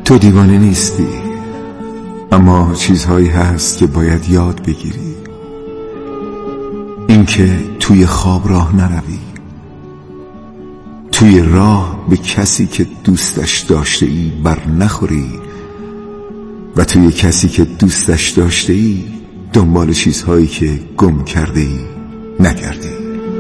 تو دیوانه نیستی، اما چیزهایی هست که باید یاد بگیری. اینکه توی خواب راه نروی، توی راه به کسی که دوستش داشته ای بر نخوری و توی کسی که دوستش داشته ای دنبال چیزهایی که گم کرده ای نگردی.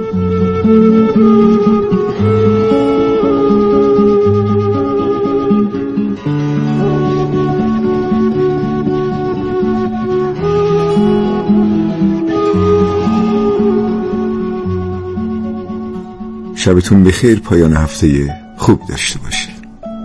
شبتون بخیر، پایان هفته خوب داشته باشید.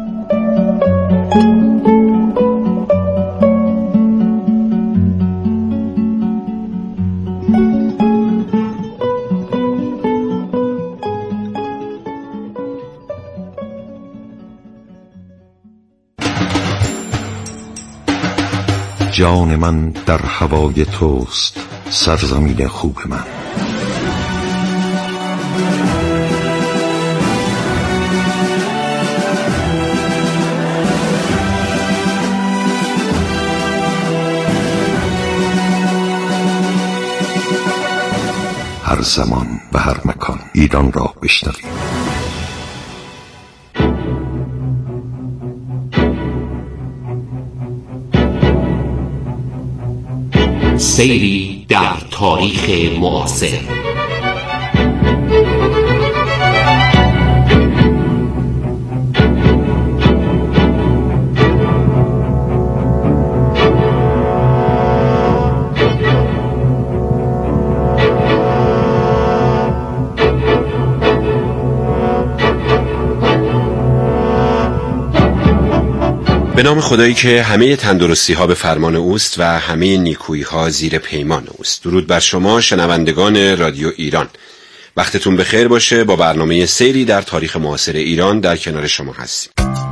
جان من در هوای توست، سرزمین خوب من. هر زمان و هر مکان ایران را بشنویم. سیری در تاریخ معاصر. به نام خدایی که همه تندرستی ها به فرمان اوست و همه نیکویی ها زیر پیمان اوست. درود بر شما شنوندگان رادیو ایران، وقتتون بخیر باشه. با برنامه سیری در تاریخ معاصر ایران در کنار شما هستیم.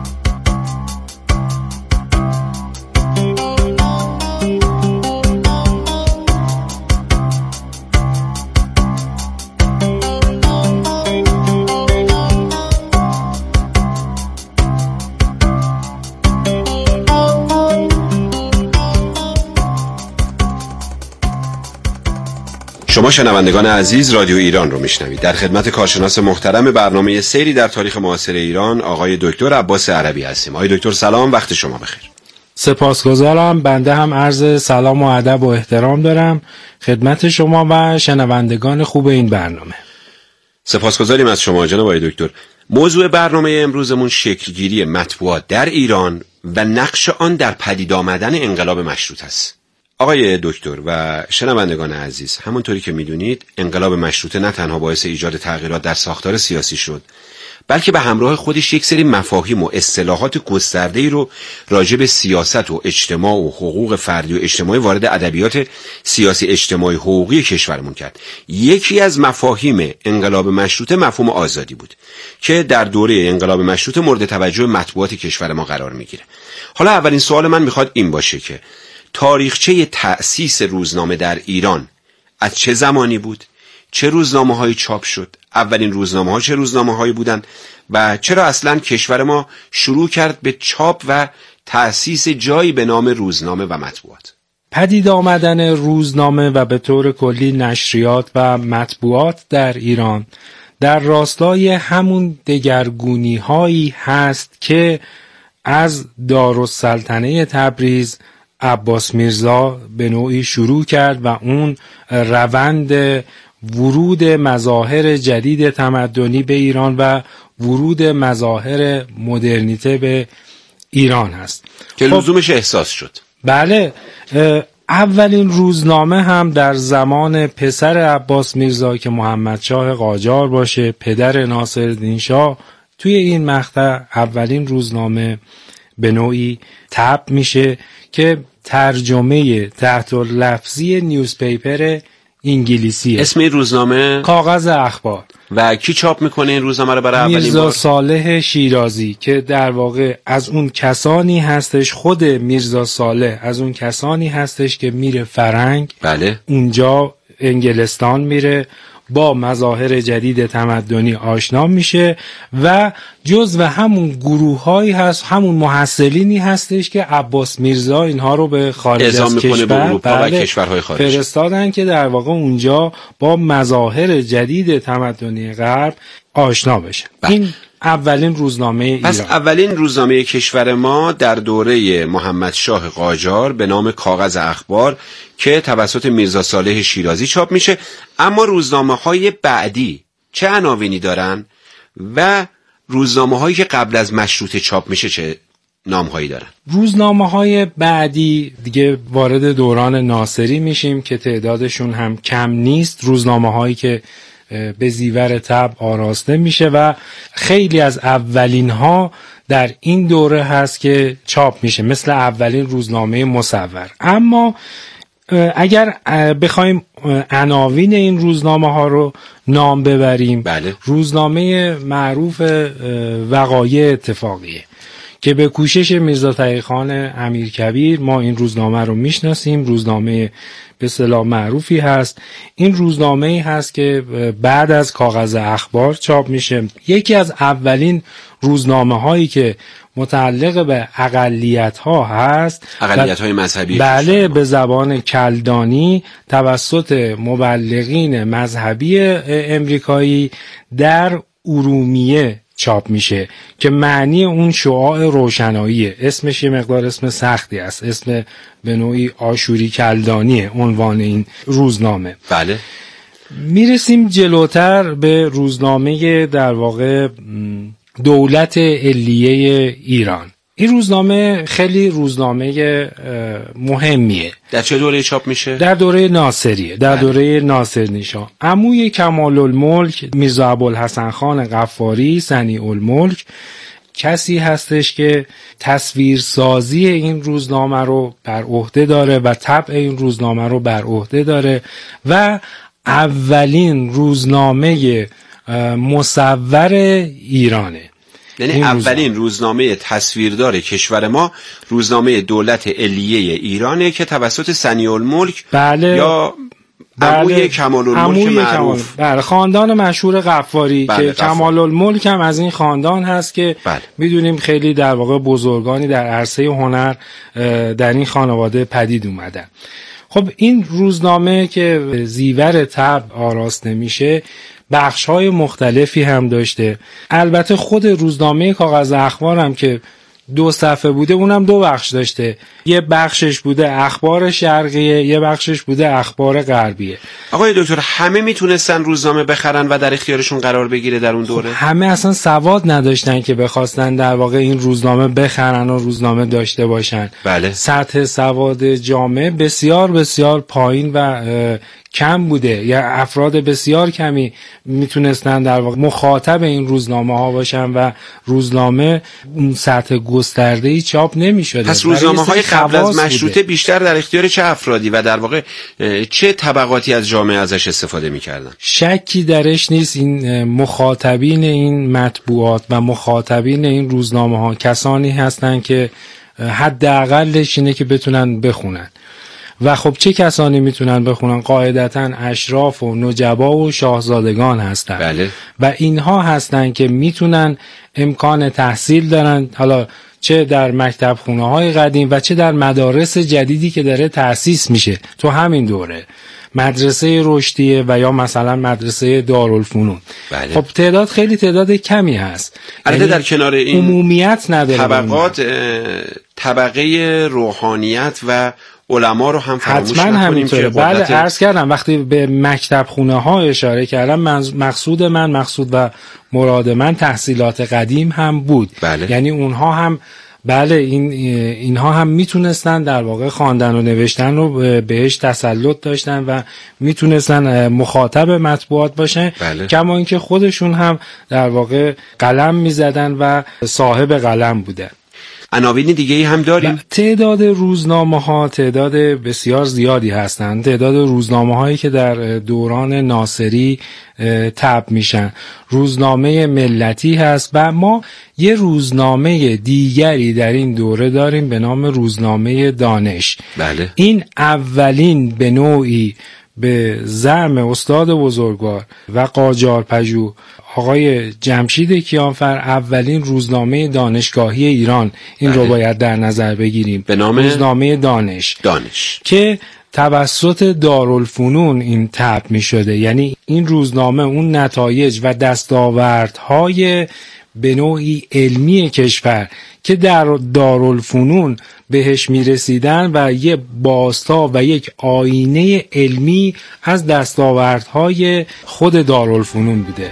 شما شنوندگان عزیز رادیو ایران رو میشنوید. در خدمت کارشناس محترم برنامه سیری در تاریخ معاصر ایران آقای دکتر عباس عربی هستیم. آقای دکتر سلام، وقت شما بخیر. سپاسگزارم. بنده هم عرض سلام و ادب و احترام دارم خدمت شما و شنوندگان خوب این برنامه. سپاسگزاریم از شما جناب آقای دکتر. موضوع برنامه امروزمون شکلگیری مطبوعات در ایران و نقش آن در پدید آمدن انقلاب مشروط است. آقای دکتر و شنوندگان عزیز، همونطوری که میدونید انقلاب مشروطه نه تنها باعث ایجاد تغییرات در ساختار سیاسی شد، بلکه به همراه خودش یک سری مفاهیم و اصطلاحات گسترده‌ای رو راجع به سیاست و اجتماع و حقوق فردی و اجتماعی وارد ادبیات سیاسی اجتماعی حقوقی کشورمون کرد. یکی از مفاهیم انقلاب مشروطه مفهوم آزادی بود که در دوره انقلاب مشروطه مورد توجه مطبوعات کشور ما قرار میگیره. حالا اولین سوال من میخواد این باشه که تاریخچه تأسیس روزنامه در ایران از چه زمانی بود؟ چه روزنامه‌هایی چاپ شد؟ اولین روزنامه‌ها چه روزنامه‌هایی بودند؟ و چرا اصلاً کشور ما شروع کرد به چاپ و تأسیس جایی به نام روزنامه و مطبوعات؟ پدید آمدن روزنامه و به طور کلی نشریات و مطبوعات در ایران در راستای همون دگرگونی‌هایی هست که از دارالسلطنه تبریز عباس میرزا به نوعی شروع کرد و اون روند ورود مظاهر جدید تمدنی به ایران و ورود مظاهر مدرنیته به ایران هست که لزومش احساس شد. بله، اولین روزنامه هم در زمان پسر عباس میرزا که محمدشاه قاجار باشه، پدر ناصرالدین شاه، توی این مقطع اولین روزنامه به نوعی طبع میشه که ترجمه تحت لفظی نیوزپیپر انگلیسیه. اسم این روزنامه کاغذ اخبار. و کی چاپ میکنه این روزنامه رو برای اولین بار؟ میرزا صالح شیرازی که در واقع از اون کسانی هستش، خود میرزا صالح از اون کسانی هستش که میره فرنگ. بله. اونجا انگلستان میره، با مظاهر جدید تمدنی آشنا میشه و جزو همون گروه‌هایی هست، همون محصلینی هستش که عباس میرزا اینها رو به خارج از کشور، به اروپا و کشورهای خارج فرستادن که در واقع اونجا با مظاهر جدید تمدنی غرب آشنا بشن. این اولین روزنامه ایران. پس اولین روزنامه کشور ما در دوره محمد شاه قاجار به نام کاغذ اخبار که توسط میرزا صالح شیرازی چاپ میشه. اما روزنامه‌های بعدی چه عناوینی دارن و روزنامه‌هایی که قبل از مشروطه چاپ میشه چه نام‌هایی دارن؟ روزنامه‌های بعدی دیگه وارد دوران ناصری میشیم که تعدادشون هم کم نیست. روزنامه‌هایی که به زیور طبع آراسته میشه و خیلی از اولین ها در این دوره هست که چاپ میشه، مثل اولین روزنامه مصور. اما اگر بخوایم عناوین این روزنامه ها رو نام ببریم، بله. روزنامه معروف وقایع اتفاقیه که به کوشش میرزا تقی‌خان امیرکبیر ما این روزنامه رو میشناسیم. روزنامه به اصطلاح معروفی هست. این روزنامه‌ای هست که بعد از کاغذ اخبار چاپ میشه. یکی از اولین روزنامه‌هایی که متعلق به اقلیت‌ها هست، اقلیت‌های مذهبی، بله، به زبان کلدانی توسط مبلغین مذهبی امریکایی در ارومیه چاپ میشه که معنی اون شعاع روشناییه. اسمش یه مقدار اسم سختی است، اسم به نوعی آشوری کلدانیه عنوان این روزنامه. بله. میرسیم جلوتر به روزنامه در واقع دولت علیه ایران. این روزنامه خیلی روزنامه مهمیه. در چه دوره چاپ میشه؟ در دوره ناصریه، در دوره ناصرنشاه. عموی کمال الملک میرزا ابوالحسن خان غفاری صنیع الملک کسی هستش که تصویرسازی این روزنامه رو بر عهده داره و طبع این روزنامه رو بر عهده داره و اولین روزنامه مصور ایرانه. یعنی اولین روزنامه تصویردار کشور ما روزنامه دولت علیه ایرانه که توسط صنیع الملک، بله، یا عموی کمال الملک معروف، بله، خاندان مشهور غفاری، بله، که کمال الملک هم از این خاندان هست که بله. میدونیم خیلی در واقع بزرگانی در عرصه هنر در این خانواده پدید اومدن. خب این روزنامه که زیور طبع آراسته میشه بخش‌های مختلفی هم داشته. البته خود روزنامه کاغذ اخبار هم که 2 صفحه بوده اونم 2 بخش داشته. یه بخشش بوده اخبار شرقیه، یه بخشش بوده اخبار غربیه. آقای دکتر همه میتونستن روزنامه بخرن و در اختیارشون قرار بگیره در اون دوره؟ همه اصلا سواد نداشتن که بخواستن در واقع این روزنامه بخرن و روزنامه داشته باشن. بله. سطح سواد جامعه بسیار بسیار پایین و کم بوده، یا افراد بسیار کمی میتونستن در واقع مخاطب این روزنامه ها باشن و روزنامه اون سطح گسترده‌ای چاپ نمی‌شده. پس روزنامه‌های قبل از مشروطه بیشتر در اختیار چه افرادی و در واقع چه طبقاتی از جامعه ازش استفاده می‌کردن؟ شکی درش نیست. این مخاطبین این مطبوعات و مخاطبین این روزنامه‌ها کسانی هستند که حداقلش اینه که بتونن بخونن. و خب چه کسانی میتونن بخونن؟ قاعدتاً اشراف و نجبا و شاهزادگان هستن. بله. و اینها هستن که میتونن امکان تحصیل دارن، حالا چه در مکتب خونه های قدیم و چه در مدارس جدیدی که داره تأسیس میشه تو همین دوره، مدرسه رشدیه و یا مثلا مدرسه دارالفنون. بله. خب تعداد خیلی تعداد کمی هست. البته در کنار این عمومیت نداره. طبقات طبقه روحانیت و علما رو هم فراموش نکنیم که بله، عرض کردم وقتی به مکتب خونه ها اشاره کردم مقصود و مراد من تحصیلات قدیم هم بود. بله. یعنی اونها هم بله اینها هم میتونستن در واقع خواندن و نوشتن رو بهش تسلط داشتن و میتونستن مخاطب مطبوعات باشن. بله. کما اینکه خودشون هم در واقع قلم میزدن و صاحب قلم بودن. عناوین دیگه‌ای هم داریم. تعداد روزنامه‌ها تعداد بسیار زیادی هستند. تعداد روزنامه‌هایی که در دوران ناصری طبع میشن، روزنامه ملتی هست و ما یه روزنامه دیگری در این دوره داریم به نام روزنامه دانش. بله. این اولین به نوعی به زعم استاد بزرگوار و قاجار پژوه آقای جمشید کیانفر اولین روزنامه دانشگاهی ایران، این رو باید در نظر بگیریم، به نام روزنامه دانش که توسط دارالفنون این طبع می شده. یعنی این روزنامه اون نتایج و دستاوردهای به نوعی علمی کشور که در دارالفنون بهش می رسیدن و یه بازتاب و یک آینه علمی از دستاوردهای خود دارالفنون بوده.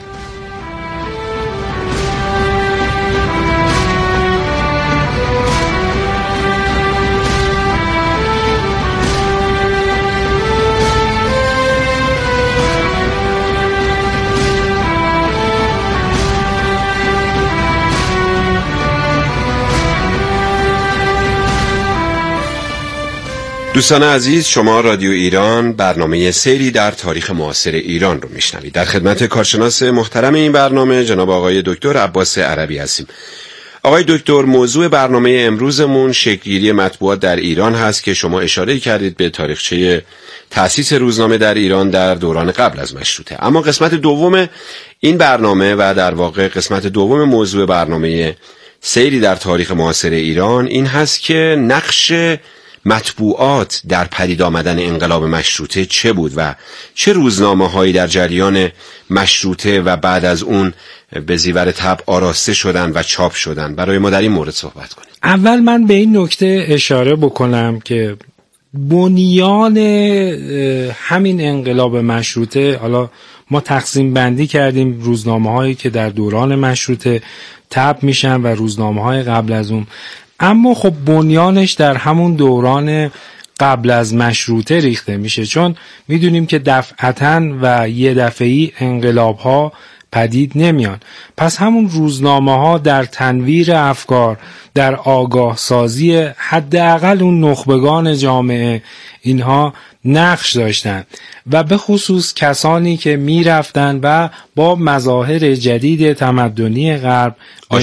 دوستان عزیز، شما رادیو ایران برنامه سیری در تاریخ معاصر ایران رو میشنوید. در خدمت کارشناس محترم این برنامه جناب آقای دکتر عباس عربی هستیم. آقای دکتر، موضوع برنامه امروزمون شکل‌گیری مطبوعات در ایران هست که شما اشاره کردید به تاریخچه تأسیس روزنامه در ایران در دوران قبل از مشروطه. اما قسمت دوم این برنامه و در واقع قسمت دوم موضوع برنامه سیری در تاریخ معاصر ایران این هست که نقش مطبوعات در پدید آمدن انقلاب مشروطه چه بود و چه روزنامه‌هایی در جریان مشروطه و بعد از اون به زیور طبع آراسته شدن و چاپ شدن. برای ما در این مورد صحبت کنیم. اول من به این نکته اشاره بکنم که بنیان همین انقلاب مشروطه، حالا ما تقسیم بندی کردیم روزنامه‌هایی که در دوران مشروطه طبع میشن و روزنامه‌های قبل از اون، اما خب بنیانش در همون دوران قبل از مشروطه ریخته میشه، چون میدونیم که دفعتاً و یه دفعی انقلاب ها پدید نمیان. پس همون روزنامه ها در تنویر افکار، در آگاه سازی حداقل اون نخبگان جامعه اینها نقش داشتن و به خصوص کسانی که میرفتن و با مظاهر جدید تمدنی غرب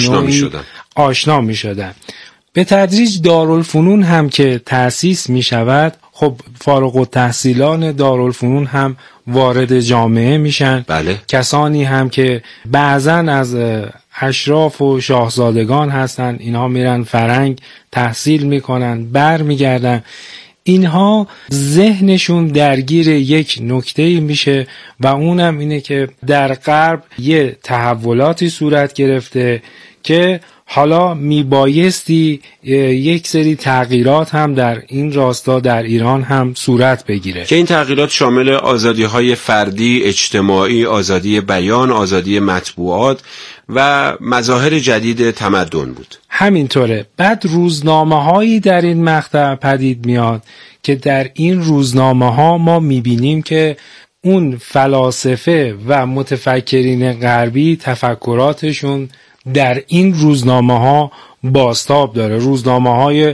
آشنا میشدن. به تدریج دارالفنون هم که تأسیس می شود، خب فارغ التحصیلان دارالفنون هم وارد جامعه میشن. بله. کسانی هم که بعضاً از اشراف و شاهزادگان هستن، اینها میرن فرنگ تحصیل میکنن، بر میگردن. اینها ذهنشون درگیر یک نکته میشه و اونم اینه که در غرب یه تحولاتی صورت گرفته که حالا میبایستی یک سری تغییرات هم در این راستا در ایران هم صورت بگیره که این تغییرات شامل آزادی‌های فردی، اجتماعی، آزادی بیان، آزادی مطبوعات و مظاهر جدید تمدن بود. همینطوره. بعد روزنامه‌هایی در این مقطع پدید میاد که در این روزنامه‌ها ما میبینیم که اون فلاسفه و متفکرین غربی تفکراتشون در این روزنامه‌ها بازتاب داره. روزنامه‌های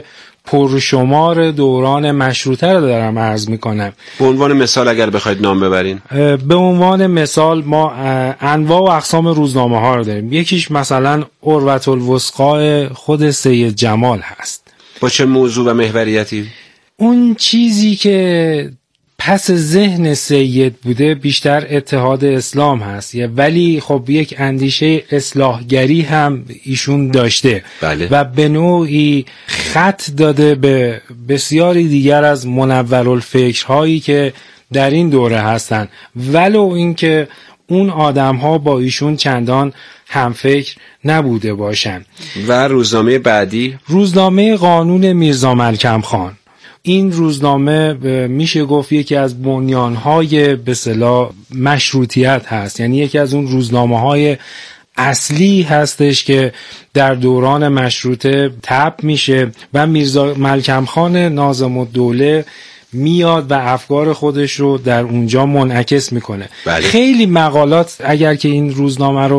پرشمار دوران مشروطه رو دارم عرض میکنم. به عنوان مثال اگر بخواید نام ببرین. به عنوان مثال ما انواع و اقسام روزنامه‌ها رو داریم. یکیش مثلا عروة الوثقی خود سید جمال هست. با چه موضوع و محوریتی؟ اون چیزی که پس ذهن سید بوده بیشتر اتحاد اسلام هست، ولی خب یک اندیشه اصلاحگری هم ایشون داشته. بله. و به نوعی خط داده به بسیاری دیگر از منورالفکرهایی که در این دوره هستن، ولو اینکه اون آدم‌ها با ایشون چندان همفکر نبوده باشن. و روزنامه بعدی روزنامه قانون میرزا ملکم خان. این روزنامه میشه گفت یکی از بنیانهای به اصطلاح مشروطیت هست، یعنی یکی از اون روزنامه‌های اصلی هستش که در دوران مشروطه طبع میشه و میرزا ملکم خان ناظم الدوله میاد و افکار خودش رو در اونجا منعکس میکنه. بله. خیلی مقالات اگر که این روزنامه رو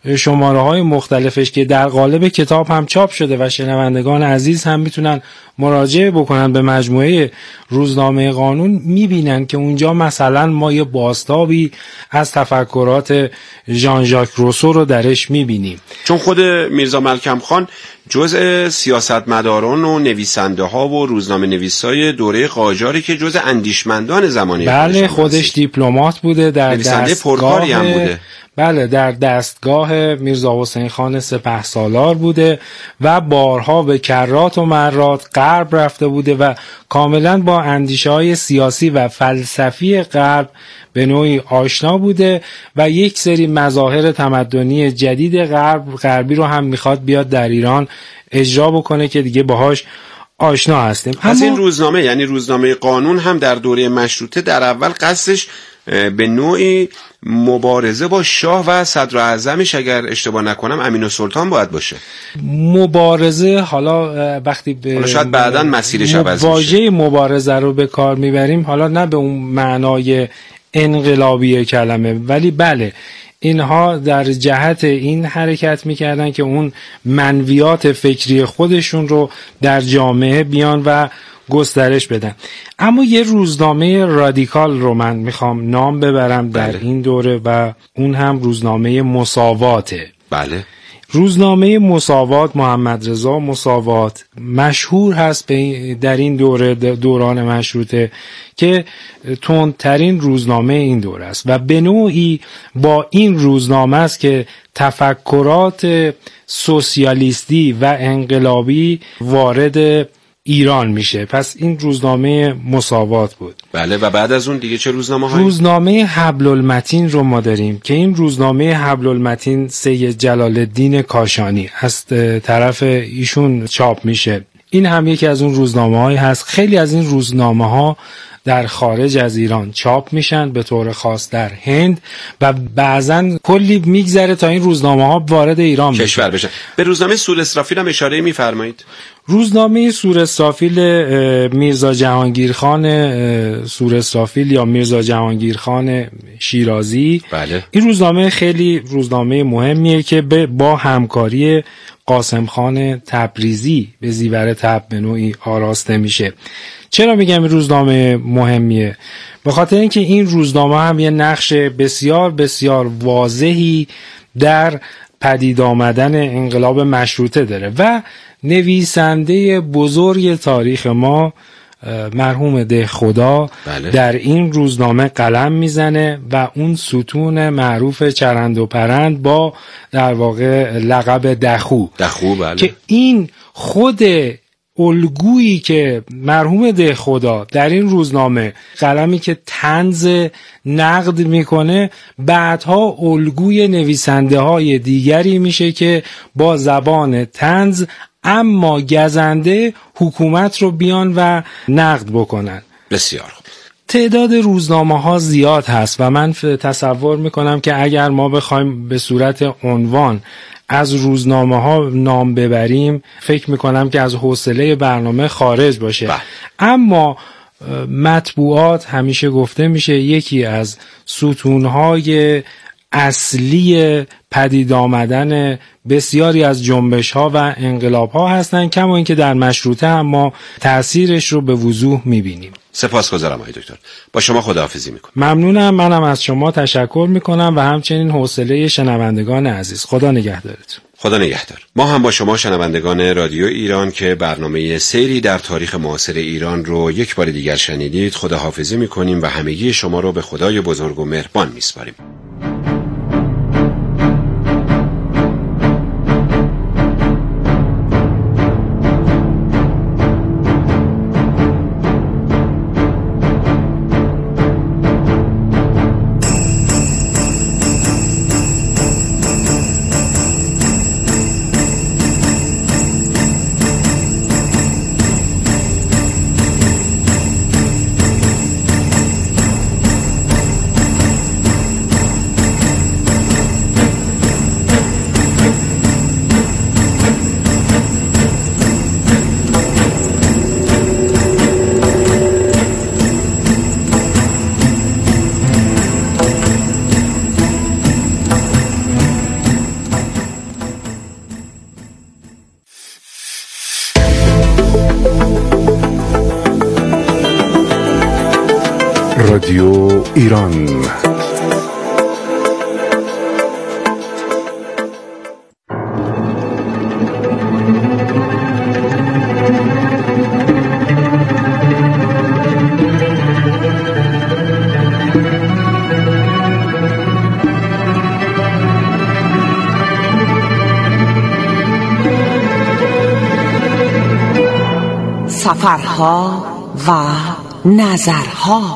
شماره‌های مختلفش که در قالب کتاب هم چاپ شده و شنوندگان عزیز هم میتونن مراجعه بکنن به مجموعه روزنامه قانون، میبینن که اونجا مثلا ما یه بازتابی از تفکرات ژان ژاک روسو رو درش میبینیم. چون خود میرزا ملکم خان جزء سیاستمداران و نویسنده ها و روزنامه نویسای دوره قاجاری که جزء اندیشمندان زمانی بله خودش دیپلمات بوده، در دستگاه هم بوده. بله در دستگاه میرزا حسین خان سپهسالار بوده و بارها به کرات و مرات غرب رفته بوده و کاملا با اندیشه‌های سیاسی و فلسفی غرب به نوعی آشنا بوده و یک سری مظاهر تمدنی جدید غربی رو هم میخواد بیاد در ایران اجرا بکنه که دیگه باهاش آشنا هستیم. پس این روزنامه یعنی روزنامه قانون هم در دوره مشروطه در اول قصدش به نوعی مبارزه با شاه و صدراعظمش اگر اشتباه نکنم امین‌السلطان باید باشه. مبارزه حالا وقتی حالا شاید بعداً مسیرش عوض میشه. واژه مبارزه رو به کار میبریم، حالا نه به اون معنای انقلابی کلمه، ولی بله اینها در جهت این حرکت میکردن که اون منویات فکری خودشون رو در جامعه بیان و گسترش بدن. اما یه روزنامه رادیکال رو من میخوام نام ببرم در این دوره و اون هم روزنامه مساواته. بله. روزنامه مساوات، محمد رضا مساوات مشهور هست در این دوران مشروطه که تندترین روزنامه این دوره است و به نوعی با این روزنامه است که تفکرات سوسیالیستی و انقلابی وارد ایران میشه. پس این روزنامه مساوات بود. بله. و بعد از اون دیگه چه روزنامه هایی؟ روزنامه حبل المتین رو ما داریم که این روزنامه حبل المتین سید جلال الدین کاشانی از طرف ایشون چاپ میشه. این هم یکی از اون روزنامه هایی هست. خیلی از این روزنامه ها در خارج از ایران چاپ میشن، به طور خاص در هند، و بعضن کلی میگذره تا این روزنامه ها وارد ایران کشور بشن. به روزنامه سور اسرافیل هم اشاره میفرمایید؟ روزنامه سور اسرافیل میرزا جهانگیرخان سور اسرافیل یا میرزا جهانگیرخان شیرازی. بله. این روزنامه خیلی روزنامه مهمیه که با همکاری قاسم خان تبریزی به زیور تب به نوعی آراسته میشه. چرا میگم این روزنامه مهمیه؟ به خاطر اینکه این روزنامه هم یه نقش بسیار بسیار واضحی در پدید آمدن انقلاب مشروطه داره و نویسنده بزرگ تاریخ ما مرحوم دهخدا بله. در این روزنامه قلم میزنه و اون ستون معروف چرند و پرند با در واقع لقب دخو بله. که این خود الگویی که مرحوم دهخدا در این روزنامه قلمی که طنز نقد میکنه بعدها الگوی نویسنده های دیگری میشه که با زبان طنز اما گزنده حکومت رو بیان و نقد بکنن. بسیار خوب. تعداد روزنامه ها زیاد هست و من تصور میکنم که اگر ما بخوایم به صورت عنوان از روزنامه ها نام ببریم فکر میکنم که از حوصله برنامه خارج باشه. اما مطبوعات همیشه گفته میشه یکی از ستونهای اصلی پدید آمدن بسیاری از جنبش ها و انقلاب ها هستند، کما اینکه در مشروطه هم ما تأثیرش رو به وضوح میبینیم. سپاسگزارم آقای دکتر. با شما خداحافظی میکنم. ممنونم. منم از شما تشکر میکنم و همچنین حوصله شنوندگان عزیز. خدا نگهدارتون. خدا نگهدار. ما هم با شما شنوندگان رادیو ایران که برنامه سیری در تاریخ معاصر ایران رو یک بار دیگر شنیدید خداحافظی میکنیم و همگی شما رو به خدای بزرگ و مهربان میسپاریم. رادیو ایران. سفرها و نظرها.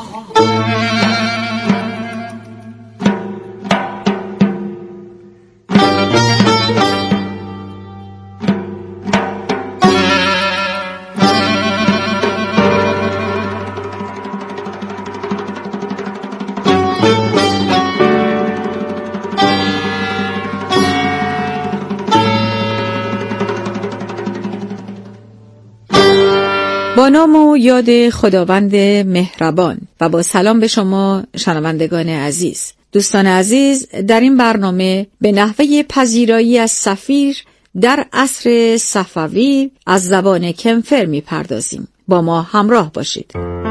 با نام و یاد خداوند مهربان و با سلام به شما شنوندگان عزیز. دوستان عزیز، در این برنامه به نحوه پذیرایی از سفیر در عصر صفوی از زبان کمفر می‌پردازیم. با ما همراه باشید.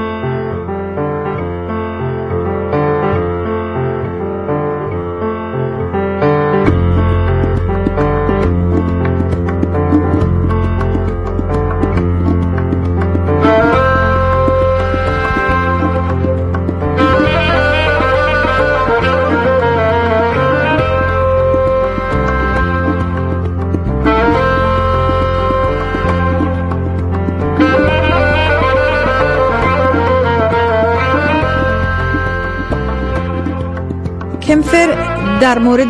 کمفر در مورد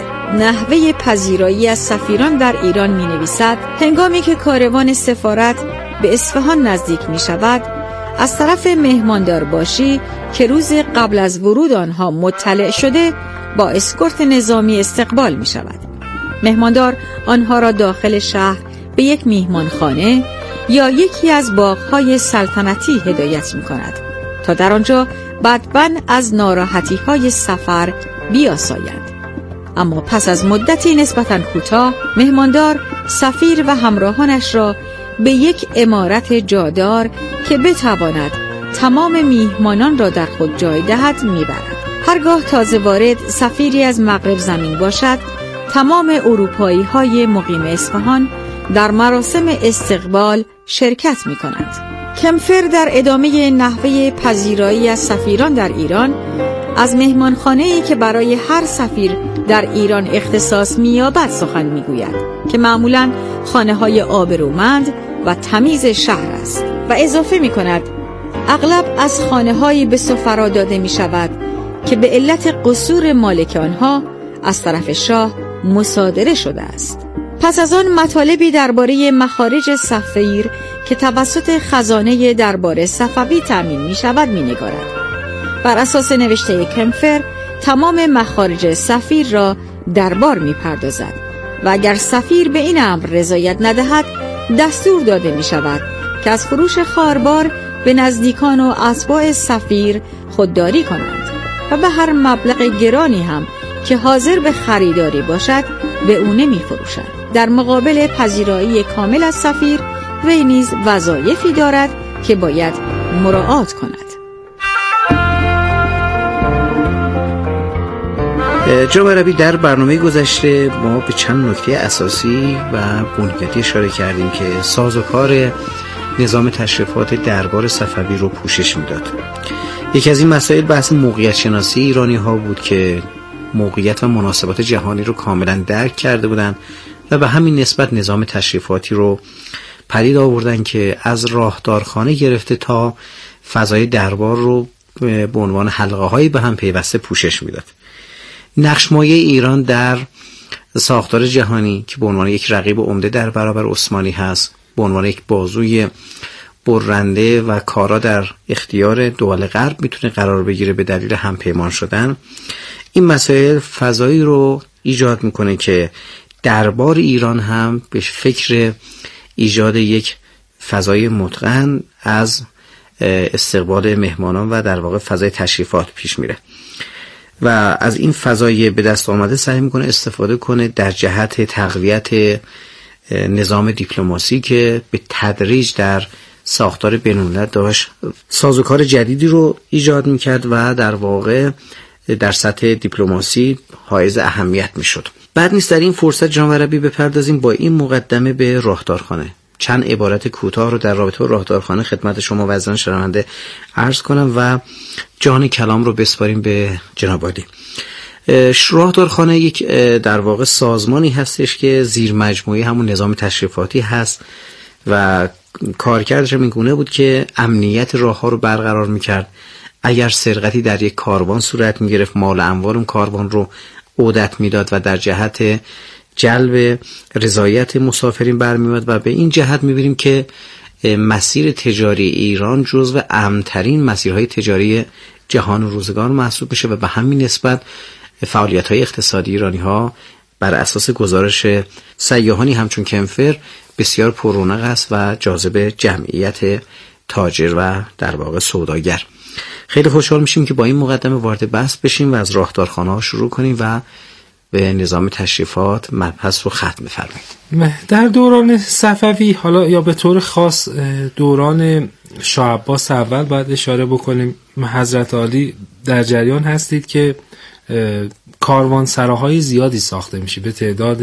نحوه پذیرایی از سفیران در ایران می نویسد: هنگامی که کاروان سفارت به اصفهان نزدیک می شود، از طرف مهماندار باشی که روز قبل از ورود آنها مطلع شده با اسکورت نظامی استقبال می شود. مهماندار آنها را داخل شهر به یک میهمانخانه یا یکی از باغ‌های سلطنتی هدایت می کند تا در آنجا بدبن از ناراحتی‌های سفر بیاسایند. اما پس از مدتی نسبتاً کوتاه، مهماندار سفیر و همراهانش را به یک عمارت جادار که بتواند تمام میهمانان را در خود جای دهد میبرد. هرگاه تازه وارد سفیری از مغرب زمین باشد، تمام اروپایی‌های مقیم اصفهان در مراسم استقبال شرکت می‌کنند. کمفر در ادامه نحوه پذیرایی از سفیران در ایران از مهمانخانه‌ای که برای هر سفیر در ایران اختصاص می‌یابد سخن می‌گوید که معمولاً خانه‌های آبرومند و تمیز شهر است و اضافه می‌کند اغلب از خانه‌هایی به سفرا داده می‌شود که به علت قصور مالک آنها از طرف شاه مصادره شده است. پس از آن مطالبی درباره مخارج سفیر که توسط خزانه دربار صفوی تامین می شود می نگارد. بر اساس نوشته کمفر تمام مخارج سفیر را دربار می پردازد و اگر سفیر به این امر رضایت ندهد دستور داده می شود که از فروش خاربار به نزدیکان و اتباع سفیر خودداری کنند و به هر مبلغ گرانی هم که حاضر به خریداری باشد به او نمی فروشند. در مقابل پذیرایی کامل از سفیر وی نیز وظایفی دارد که باید مراعات کند. جناب عربی، در برنامه گذشته ما به چند نکته اساسی و بنیادی اشاره کردیم که سازوکار نظام تشریفات دربار صفوی رو پوشش میداد. یکی از این مسائل بحث موقعیت شناسی ایرانی ها بود که موقعیت و مناسبات جهانی رو کاملا درک کرده بودند و به همین نسبت نظام تشریفاتی رو پدید آوردن که از راهدارخانه گرفته تا فضای دربار رو به عنوان حلقه هایی به هم پیوسته پوشش میداد. نقش‌مایه ایران در ساختار جهانی که به عنوان یک رقیب عمده در برابر عثمانی هست، به عنوان یک بازوی برنده و کارا در اختیار دول غرب میتونه قرار بگیره به دلیل همپیمان شدن، این مسائل فضایی رو ایجاد میکنه که دربار ایران هم به فکر ایجاد یک فضای متقن از استقبال مهمانان و در واقع فضای تشریفات پیش میره و از این فضای به دست آمده سعی میکنه استفاده کنه در جهت تقویت نظام دیپلماسی که به تدریج در ساختار بین‌الملل داشت سازوکار جدیدی رو ایجاد میکرد و در واقع در سطح دیپلماسی حائز اهمیت میشد. بعد نیست در این فرصت جناب عربی بپردازیم با این مقدمه به راهدارخانه. چند عبارت کوتاه رو در رابطه با راهدارخانه خدمت شما و عزیزان شنونده عرض کنم و جان کلام رو بسپاریم به جناب عالی. راهدارخانه یک در واقع سازمانی هستش که زیر مجموعه همون نظام تشریفاتی هست و کارکردش هم این گونه بود که امنیت راه‌ها رو برقرار می‌کرد. اگر سرقتی در یک کاروان صورت می‌گرفت، مال و اموال اون کاروان رو عودت میداد و در جهت جلب رضایت مسافرین برمی‌آمد و به این جهت می‌بینیم که مسیر تجاری ایران جزو امن‌ترین مسیرهای تجاری جهان و روزگار محسوب میشه و به همین نسبت فعالیت‌های اقتصادی ایرانی‌ها بر اساس گزارش سیاحانی همچون کمفر بسیار پررونق است و جاذب جمعیت تاجر و در واقع سوداگر. خیلی خوشحال میشیم که با این مقدمه وارد بحث بشیم و از راهدارخانه‌ها شروع کنیم و به نظام تشریفات مبحث رو ختم بفرمایید. در دوران صفوی، حالا یا به طور خاص دوران شاه عباس اول، باید اشاره بکنیم حضرت عالی در جریان هستید که کاروانسراهای زیادی ساخته میشه به تعداد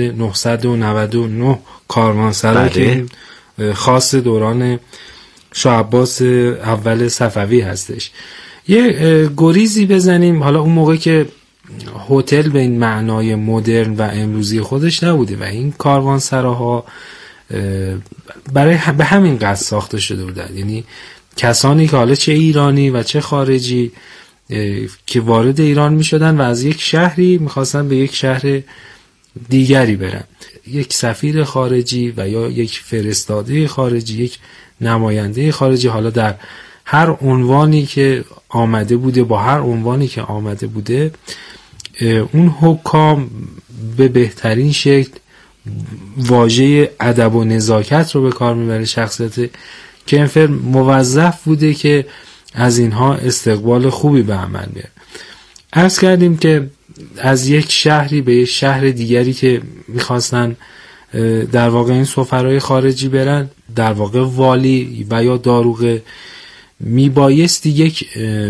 999 کاروانسرا که خاص دوران شاه عباس اول صفوی هستش. یه گریزی بزنیم، حالا اون موقع که هتل به این معنای مدرن و امروزی خودش نبوده و این کاروانسراها برای به همین قصد ساخته شده بودن، یعنی کسانی که حالا چه ایرانی و چه خارجی که وارد ایران می شدن و از یک شهری میخواستن به یک شهر دیگری برن، یک سفیر خارجی و یا یک فرستاده خارجی، یک نماینده خارجی، حالا در هر عنوانی که آمده بوده، با هر عنوانی که آمده بوده، اون حکام به بهترین شکل واژه ادب و نزاکت رو به کار میبره. شخصیت کمفر موظف بوده که از اینها استقبال خوبی به عمل بیاره. عرض کردیم که از یک شهری به یک شهر دیگری که میخواستن در واقع این سفرهای خارجی برن، در واقع والی و یا داروغه میبایستی یک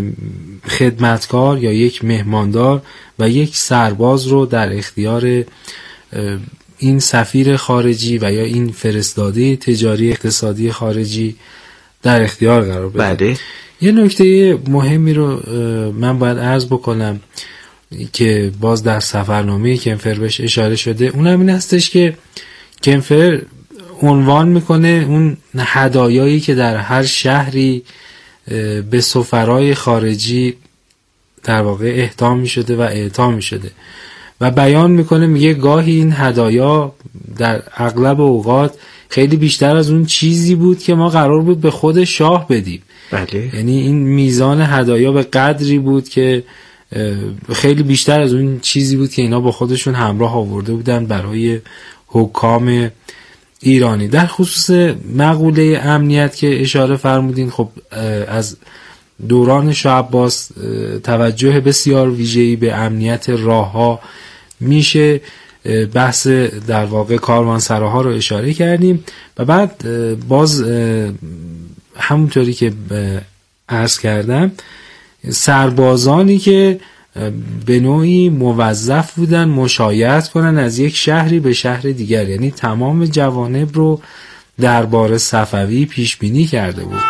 خدمتکار یا یک مهماندار و یک سرباز رو در اختیار این سفیر خارجی و یا این فرستاده تجاری اقتصادی خارجی در اختیار قرار بده. بله. یه نکته مهمی رو من باید عرض بکنم که باز در سفرنامه کمفر بهش اشاره شده، اونم این هستش که کمفر عنوان میکنه اون هدایایی که در هر شهری به سفرای خارجی در واقع اهدا میشده و اعطا میشده و بیان میکنه، میگه گاهی این هدایا در اغلب اوقات خیلی بیشتر از اون چیزی بود که ما قرار بود به خود شاه بدیم. بله. یعنی این میزان هدایا به قدری بود که خیلی بیشتر از اون چیزی بود که اینا با خودشون همراه آورده بودن برای حکام ایرانی. در خصوص مقوله امنیت که اشاره فرمودین، خب از دوران شاه عباس توجه بسیار ویژه‌ای به امنیت راه‌ها میشه. بحث در واقع کاروانسراها رو اشاره کردیم و بعد باز همونطوری که عرض کردم سربازانی که به نوعی موظف بودن مشایعت کنن از یک شهری به شهر دیگر، یعنی تمام جوانب رو دربار صفوی پیش بینی کرده بود.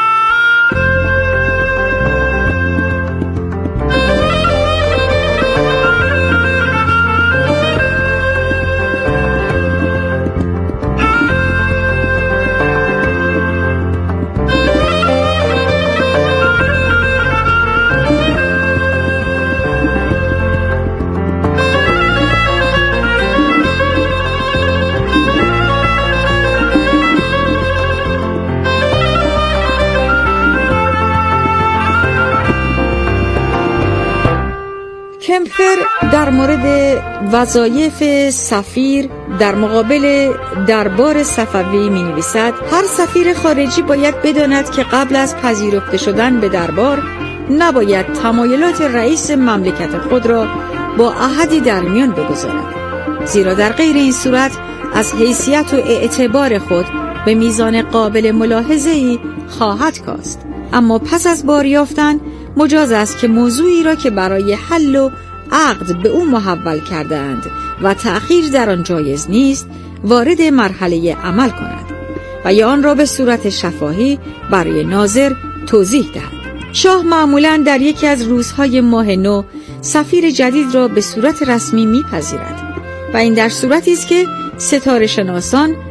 کمفر در مورد وظایف سفیر در مقابل دربار صفوی می نویسد: هر سفیر خارجی باید بداند که قبل از پذیرفته شدن به دربار نباید تمایلات رئیس مملکت خود را با احدی در میان بگذارد، زیرا در غیر این صورت از حیثیت و اعتبار خود به میزان قابل ملاحظه‌ای خواهد کاست. اما پس از بار یافتن مجاز است که موضوعی را که برای حل و عقد به او محول کردند و تأخیر در آن جایز نیست وارد مرحله عمل کند و یا آن را به صورت شفاهی برای ناظر توضیح دهد. شاه معمولاً در یکی از روزهای ماه نو سفیر جدید را به صورت رسمی میپذیرد و این در صورتی است که ستاره شناسان